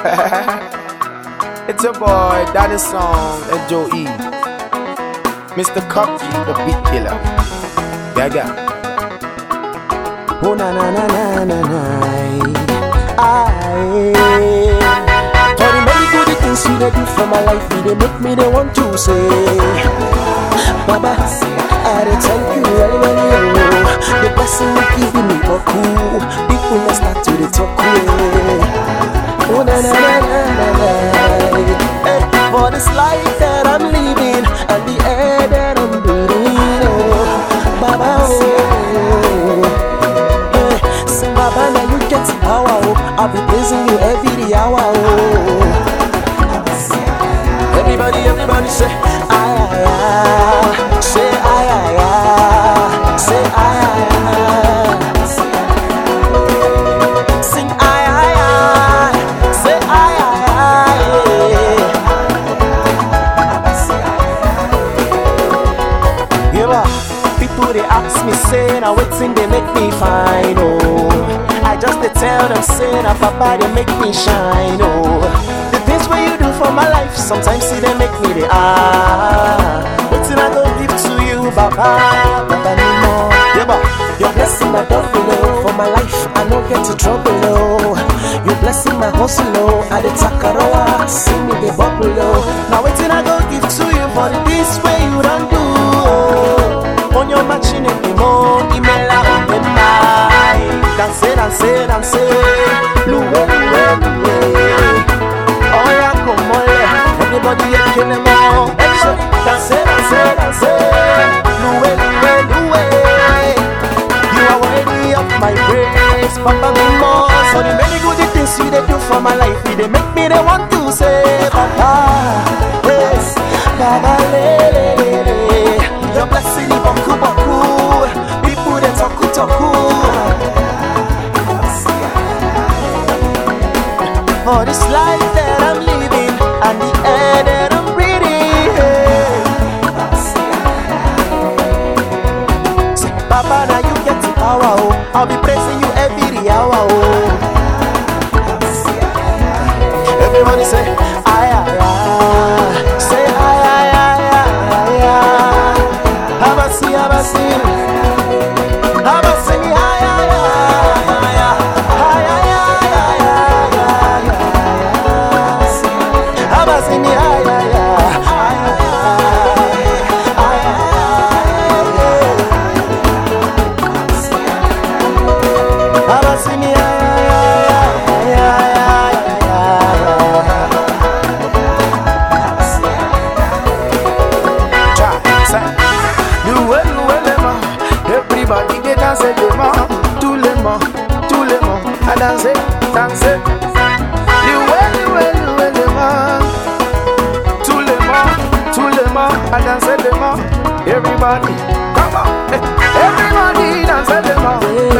It's your boy, Daddy Song and Joe E. Mr. Cupkey, the beat killer. Yeah. Oh na na na na na na. For the many good things you do for my life, they make me the want to say, Baba, I thank you very very oh. The blessing you give me for cool. People must start to the talk away. Oh na na na na na na. For this life that I'm living and the air that I'm breathing, oh Baba oh. Baba, now you get the power, oh. I'll be praising you every hour, oh. Everybody say, ay, ay, ay. Say, ay, ay, ay. Say, ay, ay, ay. Sing, ay, ay, ay. Say, ay, ay, ay. Yeah, people they ask me, say, now what's in they make me fine, oh. I just they tell them, say, now Papa, they make me shine, oh. The things what you do for my life, sometimes see they make me the what's in I go give to you, Baba, Baba, no more. Yeah, but your blessing my double, for my life, I don't get to trouble, oh. Your blessing my hustle, oh. I the takarawa, see me the bubble, oh. Now what's in I go give to you, for this way you don't do, oh. On your machine, more, email out, danser, loué. Oh yeah, come on, everybody est killing more. Danser, loué. You are worthy of my praise, Papa, me more. So the many good things you they do for my life, they make me they want to say, Papa, yes, Baba, le. Your blessing, boku. People they talk. For this life that I'm living and the air that I'm breathing, say, Papa, now you get the power, oh. I'll be praising you every hour, oh. Everybody say, ay, ay, ay. Say, ay, ay, ay, ay, ay. Abasi. Everybody they dance tous les mots, à danser, loué, tous les mots, à danser les mots. Everybody, come on, everybody dance les mots.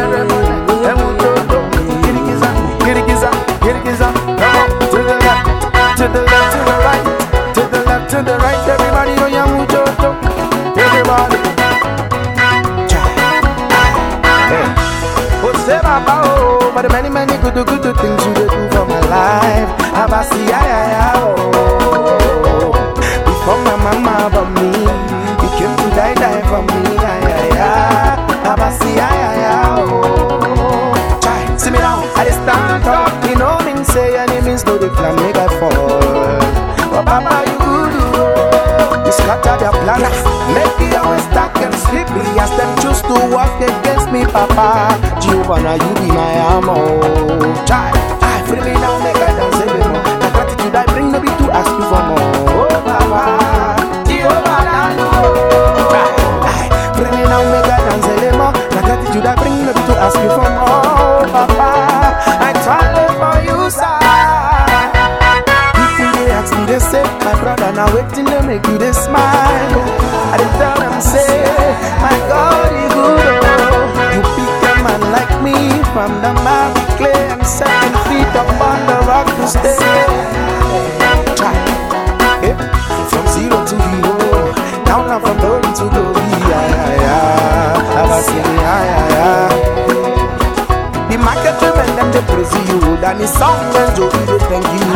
Girigiza, come on, to the left, to the right, to the right, everybody on your muchocho, everybody. But the many good things you do for my life. Abasi, oh. Before my mama for me, you came to die for me. Abasi, oh. Try, see me now. I just stand up, you know me say your name is no the plan make I fall. But Papa, you good, you scatter their plans, make the always dark and sleepy as them choose to walk against me, Papa. Giovanna, you be my amor. Try, free me now, make I dance a little more. The gratitude I bring, no be to ask you for more. Oh, Papa, Giovanna, try, free me now, make I dance a little more. The gratitude I bring, no be to ask you for more. Papa, I try for you, sir. People they ask me, they say, my brother, now waiting to make you they smile. I did tell them, say, my God, you good, oh. You pick a man like me from the mighty clay and 7 feet upon the rock to stay. Try, from zero to hero, down and from glory to glory. The market women them they praise you, than the song and Joe they thank you.